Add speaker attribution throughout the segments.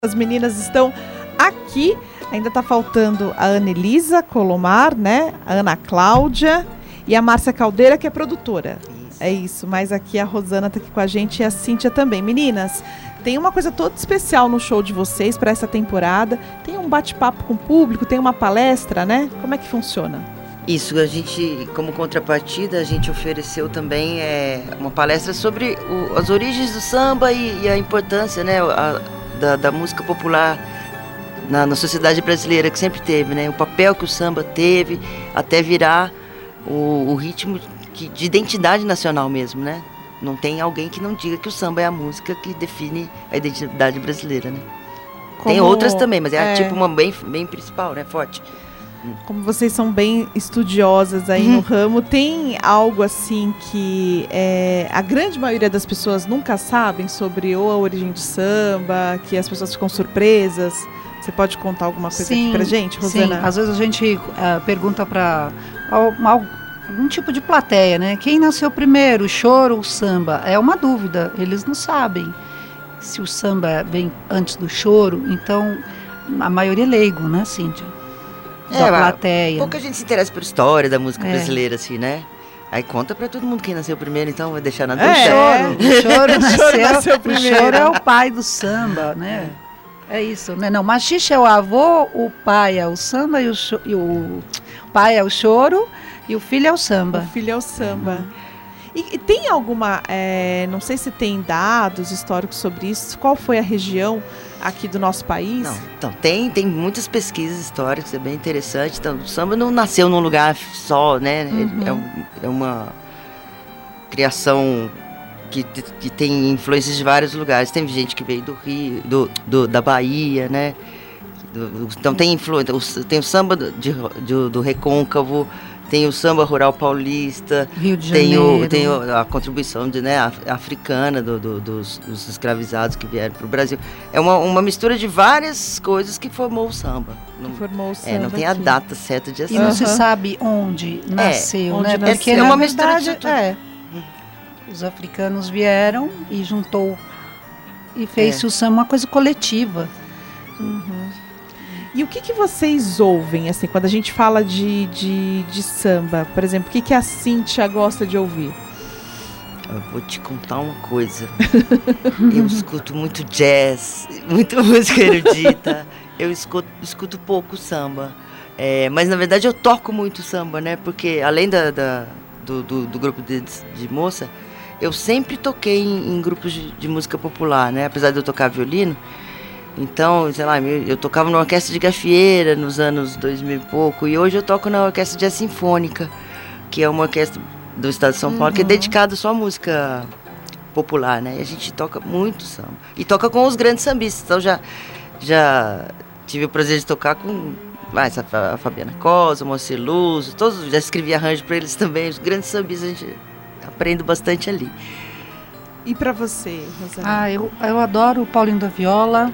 Speaker 1: As meninas estão aqui, ainda está faltando a Ana Elisa Colomar, né? A Ana Cláudia e a Márcia Caldeira, que é produtora. Isso. É isso, mas aqui a Rosana está aqui com a gente e a Cíntia também. Meninas, tem uma coisa toda especial no show de vocês para essa temporada. Tem um bate-papo com o público, tem uma palestra, né? Como é que funciona? Isso,
Speaker 2: a gente, como contrapartida, a gente ofereceu também uma palestra sobre as origens do samba e a importância, né? Da música popular na sociedade brasileira, que sempre teve, né? O papel que o samba teve até virar o ritmo de identidade nacional mesmo, né? Não tem alguém que não diga que o samba é a música que define a identidade brasileira, né? Tem outras também, mas tipo uma bem principal, né? Forte.
Speaker 1: Como vocês são bem estudiosas aí no ramo, tem algo assim que a grande maioria das pessoas nunca sabem sobre ou a origem do samba, que as pessoas ficam surpresas? Você pode contar alguma coisa aqui pra gente, Rosana?
Speaker 3: Sim, às vezes a gente pergunta para algum tipo de plateia, né? Quem nasceu primeiro, o choro ou o samba? É uma dúvida, eles não sabem se o samba vem antes do choro, então a maioria é leigo, né, Cíntia? Da plateia.
Speaker 2: Pouca gente se interessa por história da música brasileira, assim, né? Aí conta pra todo mundo quem nasceu primeiro, então vai deixar na dúvida.
Speaker 3: O choro nasceu primeiro. O choro é o pai do samba, né? É isso, né? Não, machixe é o avô, o pai é o samba e o pai é o choro e o filho é o samba.
Speaker 1: O filho é o samba. E tem alguma, não sei se tem dados históricos sobre isso, qual foi a região aqui do nosso país?
Speaker 2: Não, então, tem muitas pesquisas históricas, é bem interessante. Então, o samba não nasceu num lugar só, né? É uma criação que tem influências de vários lugares. Tem gente que veio do Rio, da Bahia, né? Então tem influência, tem o samba do Recôncavo, tem o samba rural paulista,
Speaker 3: Rio de Janeiro.
Speaker 2: Tem a contribuição africana dos escravizados que vieram para o Brasil. É uma mistura de várias coisas que formou o samba. Não tem a data certa de
Speaker 3: E não se sabe onde nasceu, né? Porque
Speaker 2: é uma mistura de tudo.
Speaker 3: Os africanos vieram e juntou e fez o samba uma coisa coletiva.
Speaker 1: E o que vocês ouvem, assim, quando a gente fala de samba? Por exemplo, o que a Cíntia gosta de ouvir?
Speaker 2: Eu vou te contar uma coisa. Eu escuto muito jazz, muita música erudita. Eu escuto pouco samba. Mas, na verdade, eu toco muito samba, né? Porque, além do grupo de moça, eu sempre toquei em grupos de música popular, né? Apesar de eu tocar violino. Então, sei lá, eu tocava numa orquestra de gafieira nos anos 2000 e pouco, e hoje eu toco na orquestra de sinfônica, que é uma orquestra do estado de São Paulo, que é dedicada só à música popular, né? E a gente toca muito samba. E toca com os grandes sambistas. Então já tive o prazer de tocar com a Fabiana Cosa, o Moacir Luz, todos, já escrevi arranjo para eles também. Os grandes sambistas a gente aprende bastante ali.
Speaker 1: E para você, Rosana?
Speaker 3: Eu adoro o Paulinho da Viola,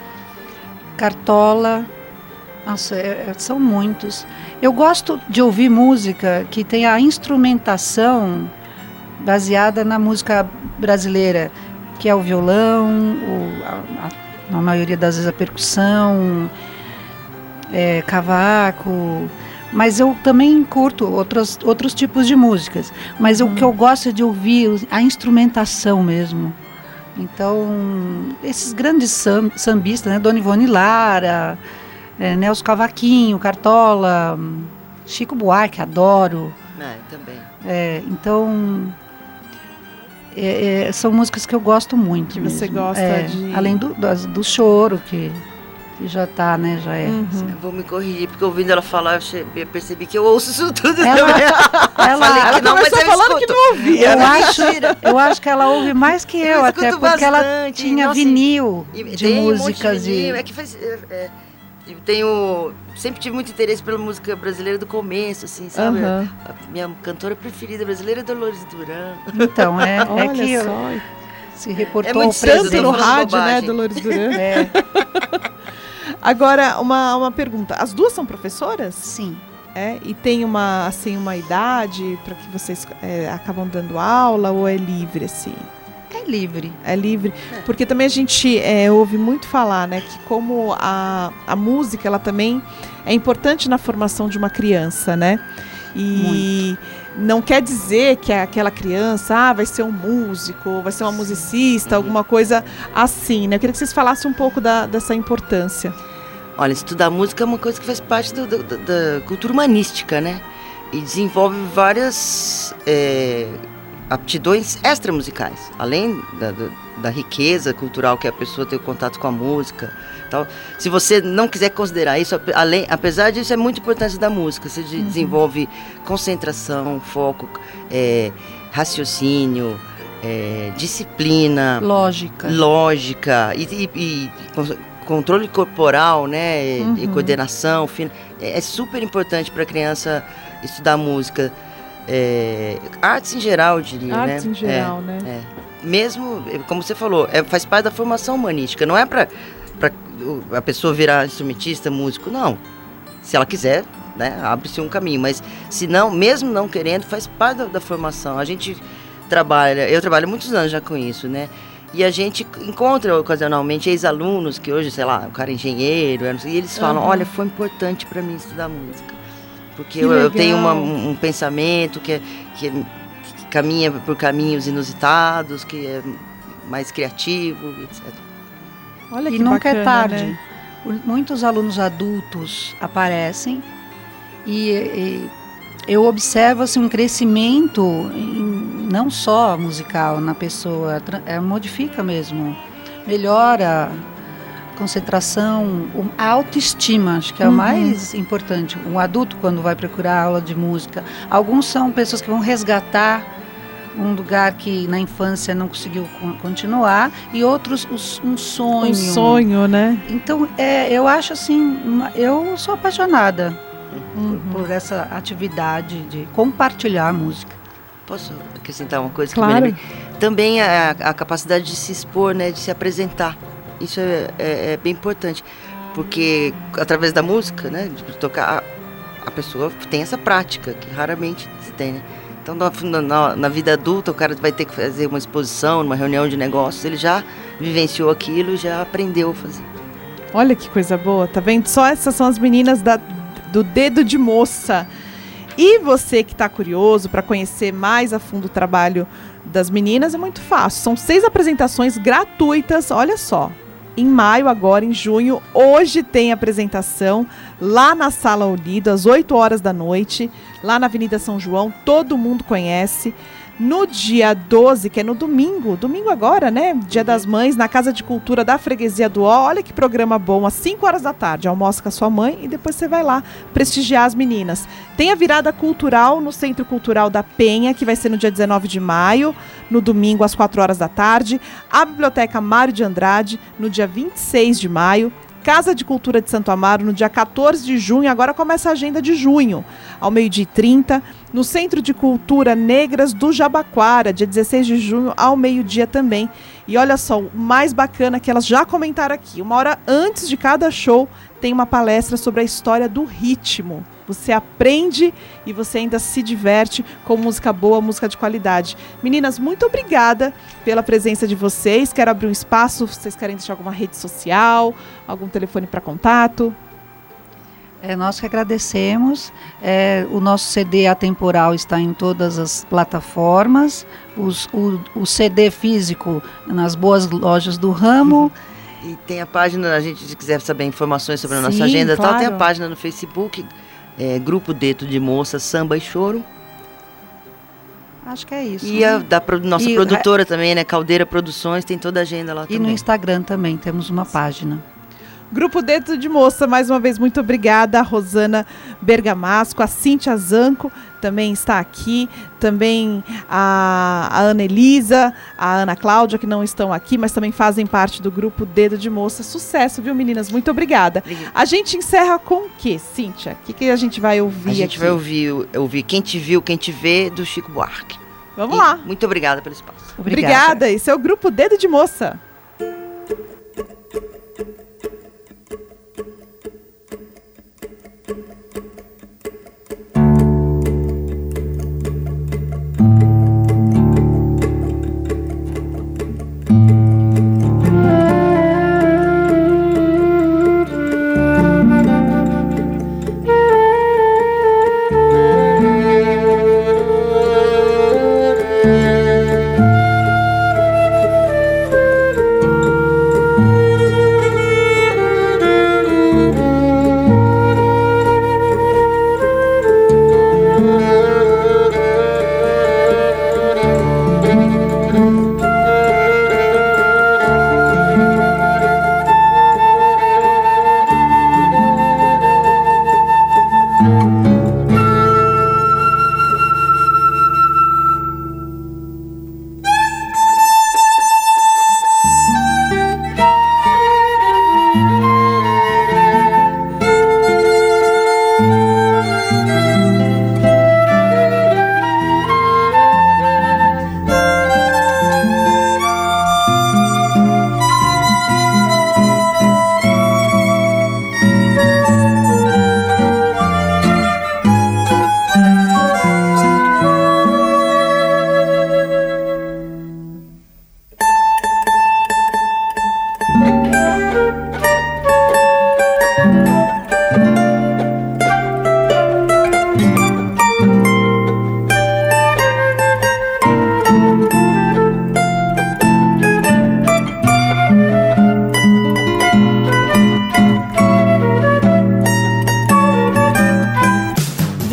Speaker 3: Cartola, nossa, são muitos. Eu gosto de ouvir música que tem a instrumentação baseada na música brasileira, que é o violão, na maioria das vezes a percussão, cavaco. Mas eu também curto outros tipos de músicas. Mas o que eu gosto é de ouvir a instrumentação mesmo. Então, esses grandes sambistas, né? Dona Ivone Lara, Nelson Cavaquinho, Cartola, Chico Buarque, adoro.
Speaker 2: Eu também.
Speaker 3: Então, são músicas que eu gosto muito.
Speaker 1: Que você gosta de...
Speaker 3: Além do choro, que já tá, né? Já é.
Speaker 2: Eu vou me corrigir, porque ouvindo ela falar, eu percebi que eu ouço isso tudo.
Speaker 1: Ela começou falando que não ouvia.
Speaker 3: Eu acho que ela ouve mais que eu até, porque bastante. Ela tinha vinil de músicas.
Speaker 2: Vinil. Sempre tive muito interesse pela música brasileira do começo, assim, sabe? A minha cantora preferida brasileira é Dolores Duran.
Speaker 3: Então, que se reportou
Speaker 1: muito tanto no rádio, né, Dolores Duran? Agora, uma pergunta. As duas são professoras?
Speaker 3: Sim.
Speaker 1: E tem uma idade para que vocês acabam dando aula ou é livre, assim?
Speaker 3: É livre.
Speaker 1: É livre. Porque também a gente ouve muito falar, né, que como a música, ela também é importante na formação de uma criança, né? E não quer dizer que aquela criança vai ser um músico, vai ser uma musicista, alguma coisa assim, né? Eu queria que vocês falassem um pouco dessa importância.
Speaker 2: Olha, estudar música é uma coisa que faz parte da cultura humanística, né? E desenvolve várias aptidões extramusicais, além da riqueza cultural que a pessoa tem o contato com a música. Então, se você não quiser considerar isso, apesar disso, é muito importante da música. Você desenvolve concentração, foco, raciocínio, disciplina, lógica e controle corporal, né? E coordenação. É super importante para a criança estudar música. Artes em geral, eu diria.
Speaker 1: Artes em geral, né?
Speaker 2: Mesmo, como você falou, faz parte da formação humanística. Não é para a pessoa virar instrumentista, músico, não. Se ela quiser, né, abre-se um caminho. Mas se não, mesmo não querendo, faz parte da formação. A gente eu trabalho muitos anos já com isso, né? E a gente encontra ocasionalmente ex-alunos que hoje, sei lá, o cara é engenheiro, e eles falam, olha, foi importante para mim estudar música. Porque eu tenho um pensamento que caminha por caminhos inusitados, que é mais criativo, etc.
Speaker 1: Olha que
Speaker 3: nunca
Speaker 1: bacana,
Speaker 3: é tarde.
Speaker 1: né?
Speaker 3: Muitos alunos adultos aparecem e eu observo assim, um crescimento não só musical na pessoa, modifica mesmo, melhora a concentração, a autoestima, acho que é o mais importante. Um adulto, quando vai procurar aula de música, alguns são pessoas que vão resgatar um lugar que na infância não conseguiu continuar, e outros um sonho.
Speaker 1: Um sonho, né?
Speaker 3: Então, eu acho assim, eu sou apaixonada por essa atividade de compartilhar a música.
Speaker 2: Posso acrescentar uma coisa?
Speaker 1: Claro.
Speaker 2: Que me lembrei? Também a capacidade de se expor, né, de se apresentar. Isso é bem importante, porque através da música, né, de tocar, a pessoa tem essa prática, que raramente se tem, né? Então, na vida adulta, o cara vai ter que fazer uma exposição, uma reunião de negócios, ele já vivenciou aquilo e já aprendeu a fazer.
Speaker 1: Olha que coisa boa, tá vendo? Só essas são as meninas do Dedo de Moça. E você que está curioso para conhecer mais a fundo o trabalho das meninas, é muito fácil. São 6 apresentações gratuitas, olha só. Em maio, agora em junho, hoje tem apresentação lá na Sala Olido, às 8 horas da noite, lá na Avenida São João, todo mundo conhece. No dia 12, que é no domingo agora, né? Dia das Mães, na Casa de Cultura da Freguesia do Ó. Olha que programa bom, às 5 horas da tarde. Almoça com a sua mãe e depois você vai lá prestigiar as meninas. Tem a virada cultural no Centro Cultural da Penha, que vai ser no dia 19 de maio, no domingo, às 4 horas da tarde. A Biblioteca Mário de Andrade, no dia 26 de maio. Casa de Cultura de Santo Amaro, no dia 14 de junho, agora começa a agenda de junho, ao 12h30, no Centro de Cultura Negras do Jabaquara, dia 16 de junho, ao meio-dia também. E olha só, o mais bacana que elas já comentaram aqui, 1 hora antes de cada show, tem uma palestra sobre a história do ritmo. Você aprende e você ainda se diverte com música boa, música de qualidade. Meninas, muito obrigada pela presença de vocês. Quero abrir um espaço, vocês querem deixar alguma rede social, algum telefone para contato?
Speaker 3: Nós que agradecemos. O nosso CD atemporal está em todas as plataformas. O CD físico nas boas lojas do ramo.
Speaker 2: E tem a página, a gente se quiser saber informações sobre a nossa
Speaker 1: Sim,
Speaker 2: agenda,
Speaker 1: claro.
Speaker 2: tal, tem a página no Facebook, Grupo Dedo de Moça, Samba e Choro.
Speaker 3: Acho que é isso.
Speaker 2: E a nossa produtora também, né? Caldeira Produções, tem toda a agenda lá também.
Speaker 3: E no Instagram também temos uma página.
Speaker 1: Grupo Dedo de Moça, mais uma vez, muito obrigada. A Rosana Bergamasco, a Cíntia Zanco também está aqui. Também a Ana Elisa, a Ana Cláudia, que não estão aqui, mas também fazem parte do Grupo Dedo de Moça. Sucesso, viu, meninas? Muito obrigada. A gente encerra com o quê, Cíntia? O que a gente vai ouvir aqui?
Speaker 2: A gente vai ouvir Quem Te Viu, Quem Te Vê, do Chico Buarque.
Speaker 1: Vamos lá.
Speaker 2: Muito obrigada pelo espaço.
Speaker 1: Obrigada. Esse é o Grupo Dedo de Moça.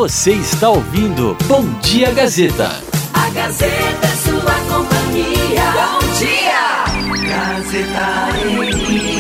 Speaker 4: Você está ouvindo Bom Dia Gazeta.
Speaker 5: A Gazeta é sua companhia. Bom dia! Gazeta